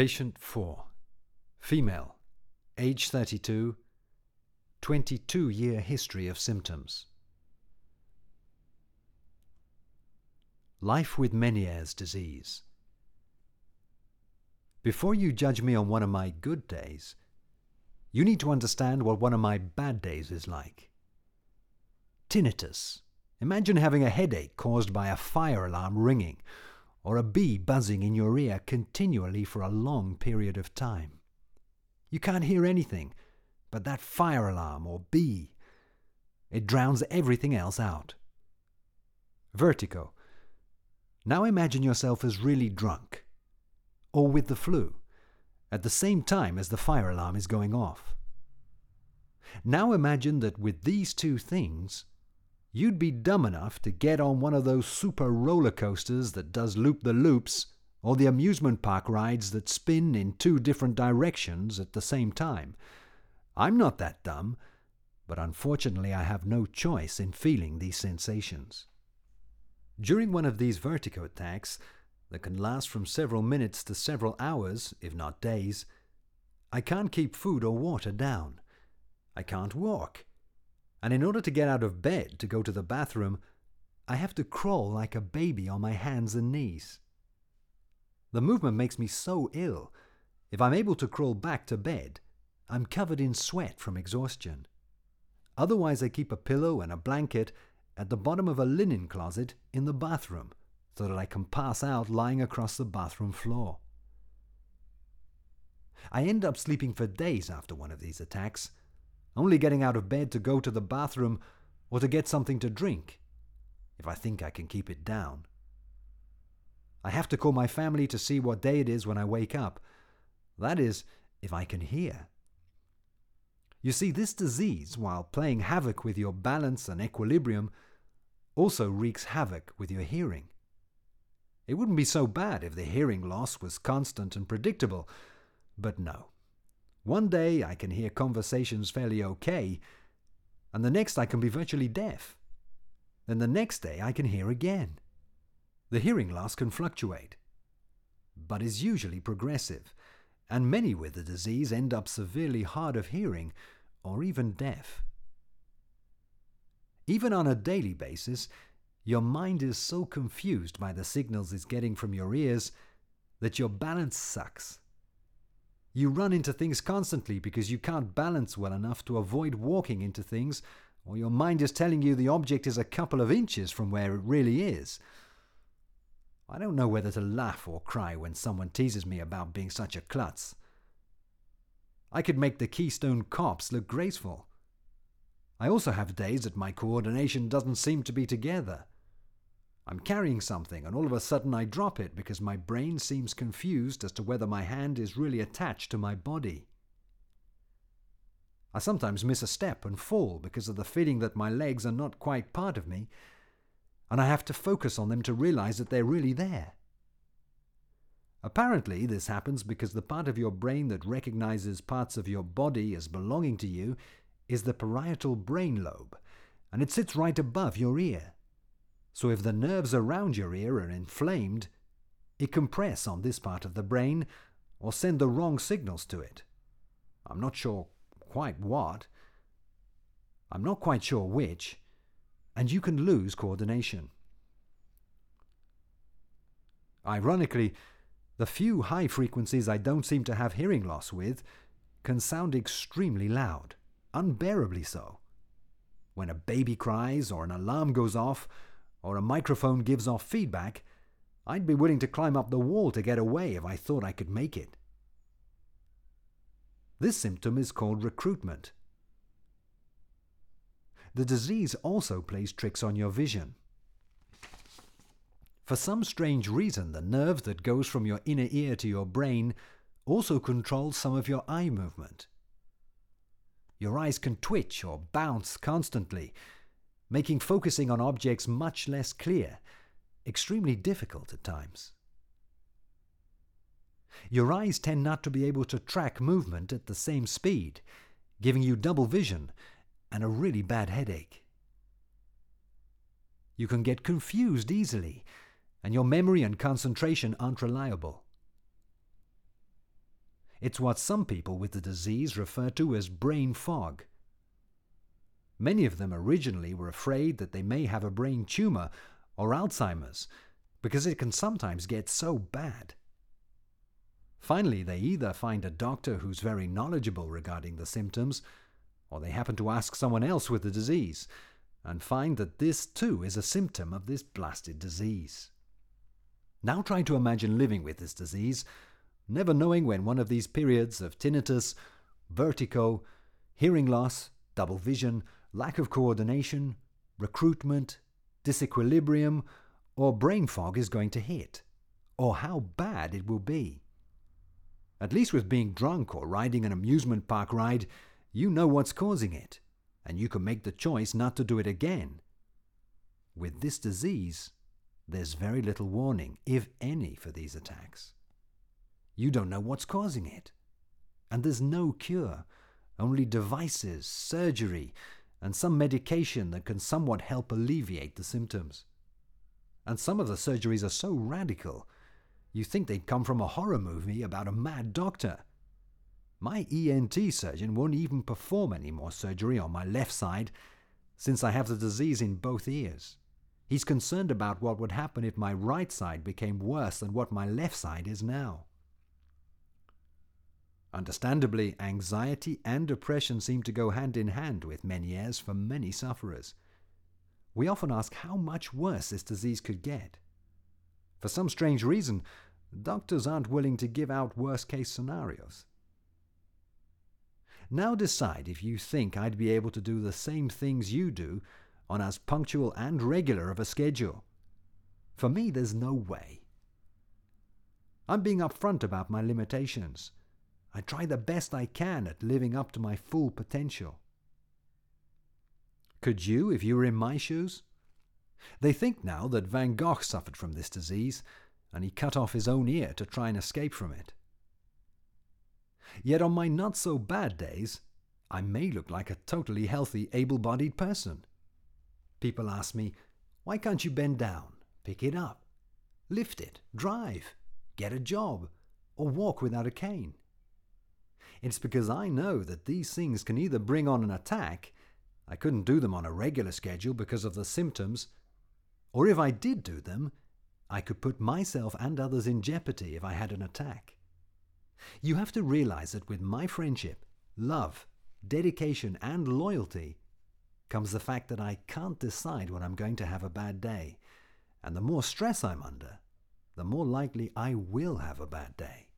Patient 4. Female. Age 32. 22-year history of symptoms. Life with Meniere's disease. Before you judge me on one of my good days, you need to understand what one of my bad days is like. Tinnitus. Imagine having a headache caused by a fire alarm ringing or a bee buzzing in your ear continually for a long period of time. You can't hear anything but that fire alarm or bee. It drowns everything else out. Vertigo. Now imagine yourself as really drunk, or with the flu, at the same time as the fire alarm is going off. Now imagine that with these two things, you'd be dumb enough to get on one of those super roller coasters that does loop-the-loops, or the amusement park rides that spin in two different directions at the same time. I'm not that dumb, but unfortunately I have no choice in feeling these sensations. During one of these vertigo attacks, that can last from several minutes to several hours, if not days, I can't keep food or water down. I can't walk. And in order to get out of bed to go to the bathroom, I have to crawl like a baby on my hands and knees. The movement makes me so ill. If I'm able to crawl back to bed, I'm covered in sweat from exhaustion. Otherwise, I keep a pillow and a blanket at the bottom of a linen closet in the bathroom so that I can pass out lying across the bathroom floor. I end up sleeping for days after one of these attacks, only getting out of bed to go to the bathroom or to get something to drink, if I think I can keep it down. I have to call my family to see what day it is when I wake up. That is, if I can hear. You see, this disease, while playing havoc with your balance and equilibrium, also wreaks havoc with your hearing. It wouldn't be so bad if the hearing loss was constant and predictable, but no. One day I can hear conversations fairly okay, and the next I can be virtually deaf. Then the next day I can hear again. The hearing loss can fluctuate, but is usually progressive, and many with the disease end up severely hard of hearing or even deaf. Even on a daily basis, your mind is so confused by the signals it's getting from your ears that your balance sucks. You run into things constantly because you can't balance well enough to avoid walking into things, or your mind is telling you the object is a couple of inches from where it really is. I don't know whether to laugh or cry when someone teases me about being such a klutz. I could make the Keystone Cops look graceful. I also have days that my coordination doesn't seem to be together. I'm carrying something and all of a sudden I drop it because my brain seems confused as to whether my hand is really attached to my body. I sometimes miss a step and fall because of the feeling that my legs are not quite part of me, and I have to focus on them to realize that they're really there. Apparently, this happens because the part of your brain that recognizes parts of your body as belonging to you is the parietal brain lobe, and it sits right above your ear. So if the nerves around your ear are inflamed, it can press on this part of the brain or send the wrong signals to it. I'm not sure quite what. I'm not quite sure which. And you can lose coordination. Ironically, the few high frequencies I don't seem to have hearing loss with can sound extremely loud, unbearably so. When a baby cries or an alarm goes off or a microphone gives off feedback, I'd be willing to climb up the wall to get away if I thought I could make it. This symptom is called recruitment. The disease also plays tricks on your vision. For some strange reason, the nerve that goes from your inner ear to your brain also controls some of your eye movement. Your eyes can twitch or bounce constantly, making focusing on objects much less clear, extremely difficult at times. Your eyes tend not to be able to track movement at the same speed, giving you double vision and a really bad headache. You can get confused easily, and your memory and concentration aren't reliable. It's what some people with the disease refer to as brain fog. Many of them originally were afraid that they may have a brain tumor or Alzheimer's, because it can sometimes get so bad. Finally, they either find a doctor who's very knowledgeable regarding the symptoms, or they happen to ask someone else with the disease, and find that this too is a symptom of this blasted disease. Now try to imagine living with this disease, never knowing when one of these periods of tinnitus, vertigo, hearing loss, double vision, lack of coordination, recruitment, disequilibrium, or brain fog is going to hit, or how bad it will be. At least with being drunk or riding an amusement park ride, you know what's causing it, and you can make the choice not to do it again. With this disease, there's very little warning, if any, for these attacks. You don't know what's causing it, and there's no cure, only devices, surgery, and some medication that can somewhat help alleviate the symptoms. And some of the surgeries are so radical, you think they'd come from a horror movie about a mad doctor. My ENT surgeon won't even perform any more surgery on my left side, since I have the disease in both ears. He's concerned about what would happen if my right side became worse than what my left side is now. Understandably, anxiety and depression seem to go hand in hand with Meniere's for many sufferers. We often ask how much worse this disease could get. For some strange reason, doctors aren't willing to give out worst-case scenarios. Now decide if you think I'd be able to do the same things you do on as punctual and regular of a schedule. For me, there's no way. I'm being upfront about my limitations. I try the best I can at living up to my full potential. Could you, if you were in my shoes? They think now that Van Gogh suffered from this disease, and he cut off his own ear to try and escape from it. Yet on my not-so-bad days, I may look like a totally healthy, able-bodied person. People ask me, why can't you bend down, pick it up, lift it, drive, get a job, or walk without a cane? It's because I know that these things can either bring on an attack — I couldn't do them on a regular schedule because of the symptoms — or if I did do them, I could put myself and others in jeopardy if I had an attack. You have to realize that with my friendship, love, dedication, and loyalty comes the fact that I can't decide when I'm going to have a bad day, and the more stress I'm under, the more likely I will have a bad day.